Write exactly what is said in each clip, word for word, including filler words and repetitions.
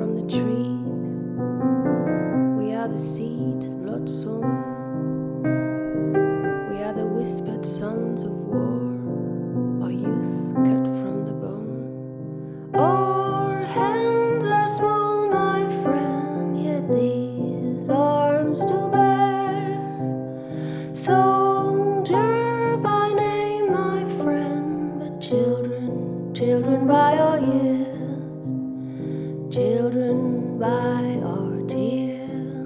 from the trees. We are the seeds, blood sown. We are the whispered sons of war, our youth cut from the bone. Our hands are small, my friend, yet these arms to bear. Soldier by name, my friend, but children, children by our years, children by our tears.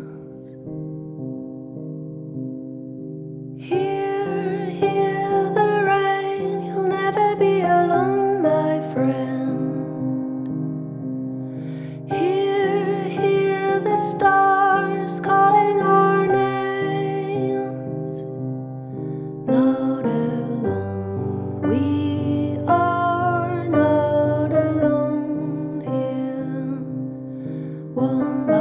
Hear, hear the rain, you'll never be alone, my friend. Hear, hear the stars calling our names. Not alone, we are not alone here. One by